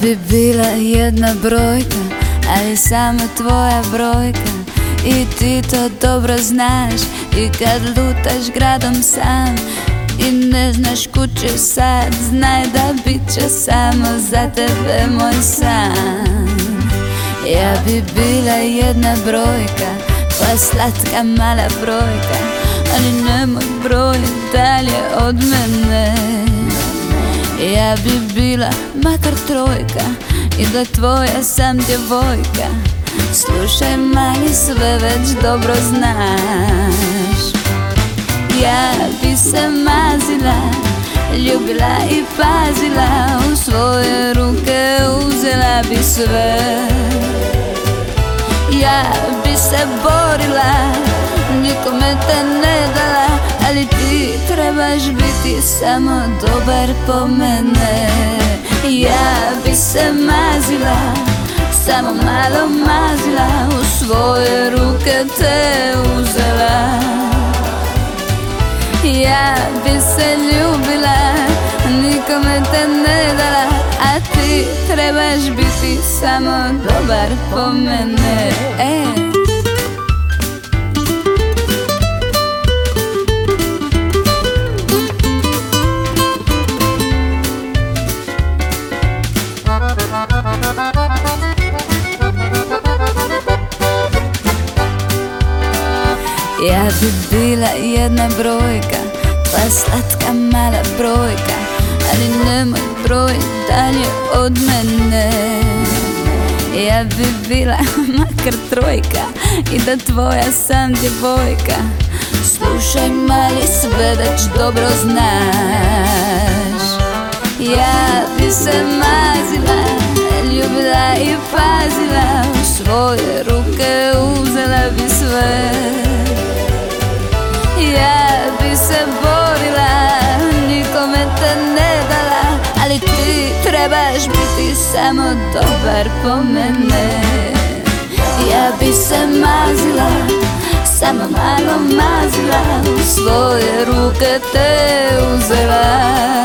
bi bila jedna brojka, ali samo tvoja brojka. I ti to dobro znaš. I kad lutaš gradom sam i ne znaš kud će sad, znaj da bit će samo za tebe moj san. Ja bi bila jedna brojka, tvoja slatka mala brojka, ali nemoj brojit dalje od mene. Ja bi bila makar trojka i da tvoja sam djevojka. Slušaj mali, sve već dobro znaš. Ja bi se mazila, ljubila i pazila, u svoje ruke uzela bi sve. Ja bi se borila, nikome te ne dala, ali ti trebaš biti samo dobar po mene. Ja bi se mazila, samo malo mazila, u svoje ruke te uzela. Ja bi se ljubila, nikome te ne dala, a ti trebaš biti samo dobar po mene. Ja bi bila jedna brojka, tvoja slatka mala brojka, ali nemoj brojit dalje od mene. Ja bi bila makar trojka i da tvoja sam djevojka. Slušaj mali, sve već dobro znaš. Ja bi se mazila, ljubila i pazila, u svoje ruke uzela bi sve. Ja bi se borila, nikome te ne dala, ali ti trebaš biti samo dobar po mene. Ja bi se mazila, samo malo mazila, u svoje ruke te uzela.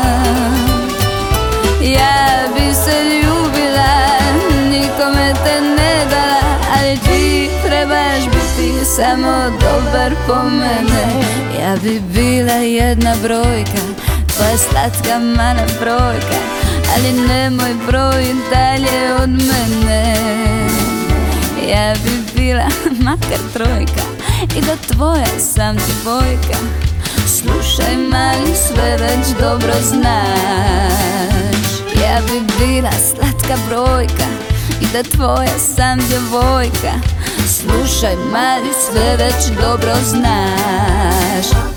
Ja bi se ljubila, nikome te ne dala, ali ti trebaš biti samo dobar po mene. Ja bi bila jedna brojka, tvoja slatka mala brojka, ali nemoj brojit dalje od mene. Ja bi bila makar trojka i da tvoja sam djevojka. Slušaj mali, sve već dobro znaš. Ja bi bila slatka brojka i da tvoja sam djevojka. Slušaj mali, sve već dobro znaš.